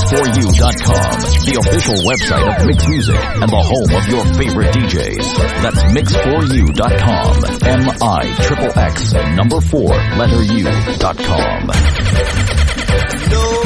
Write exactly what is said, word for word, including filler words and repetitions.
for you dot com, the official website of Mix Music and the home of your favorite D Js. That's mix for you dot com. M I X X number four letter U dot com. No.